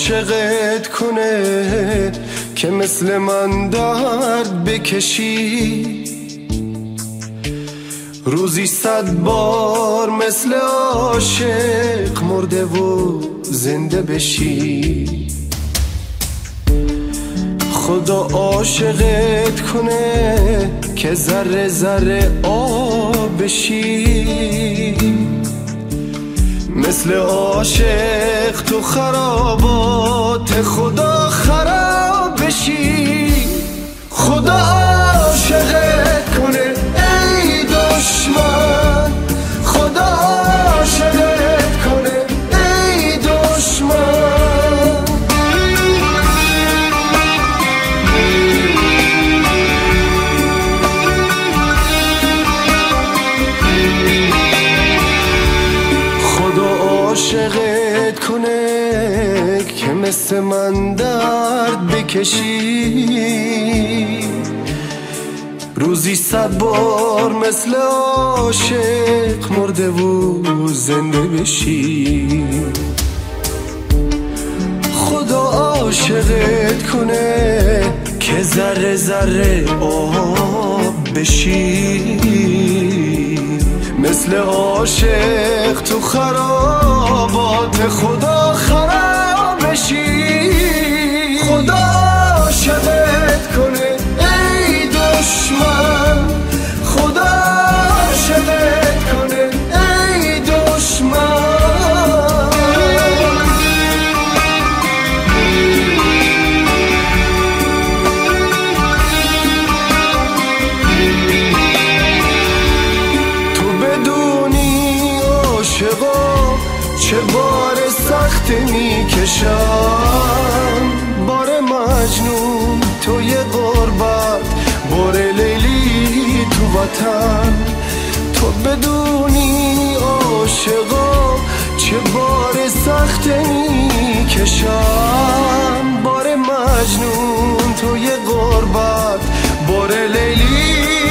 عاشقت کنه که مثل من درد بکشی، روزی 100 بار مثل عاشق مرده و زنده بشی. خدا عاشقت کنه که ذره ذره آب بشی، مثل عاشق تو خرابات خدا خراب بشی. خدا عاشقت کنه ای دشمن، خدا عاشقت کنه ای دشمن. خدا عاشقت کنه که مثل من درد بکشی، روزی 100 بار مثل عاشق مرده و زنده بشی. خدا عاشقت کنه که ذره ذره آب بشی، مثل عاشق تو خرابات خدا خراب بشی. خدا عاشقت کنه ای دشمن، خدا عاشقت کنه ای دشمن. تو بدونی عاشقا چه بار سخت میکشم، بار مجنون توی غربت، بار لیلی تو وطن. تو بدونی عاشقا چه بار سخت میکشم، بار مجنون توی غربت، بار لیلی